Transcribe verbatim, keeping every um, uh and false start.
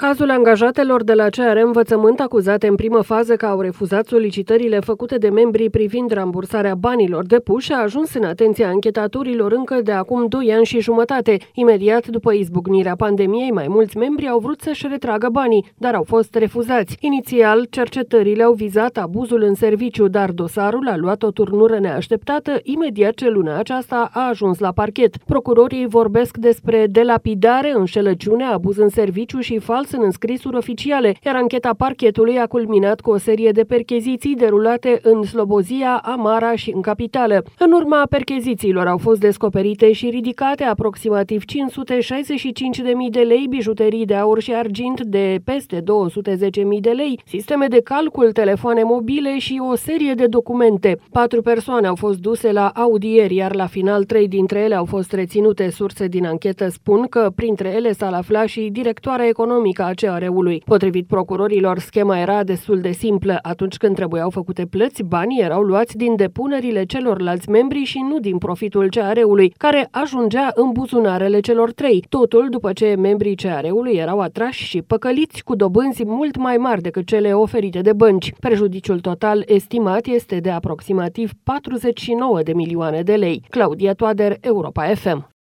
Cazul angajatelor de la C R Învățământ acuzate în primă fază că au refuzat solicitările făcute de membrii privind rambursarea banilor depuși a ajuns în atenția anchetatorilor încă de acum doi ani și jumătate. Imediat după izbucnirea pandemiei, mai mulți membri au vrut să-și retragă banii, dar au fost refuzați. Inițial, cercetările au vizat abuzul în serviciu, dar dosarul a luat o turnură neașteptată imediat ce luna aceasta a ajuns la parchet. Procurorii vorbesc despre delapidare, înșelăciune, abuz în serviciu și fals în înscrisuri oficiale, iar ancheta parchetului a culminat cu o serie de percheziții derulate în Slobozia, Amara și în capitală. În urma perchezițiilor au fost descoperite și ridicate aproximativ cinci sute șaizeci și cinci de mii de lei, bijuterii de aur și argint de peste două sute zece mii de lei, sisteme de calcul, telefoane mobile și o serie de documente. Patru persoane au fost duse la audieri, iar la final trei dintre ele au fost reținute. Surse din anchetă spun că printre ele s-a aflat și directoarea economică a C R U-ului. Potrivit procurorilor, schema era destul de simplă. Atunci când trebuiau făcute plăți, banii erau luați din depunerile celorlalți membri și nu din profitul C R U-ului, care ajungea în buzunarele celor trei. Totul după ce membrii C R U-ului erau atrași și păcăliți cu dobânzi mult mai mari decât cele oferite de bănci. Prejudiciul total estimat este de aproximativ patruzeci și nouă de milioane de lei. Claudia Toader, Europa F M.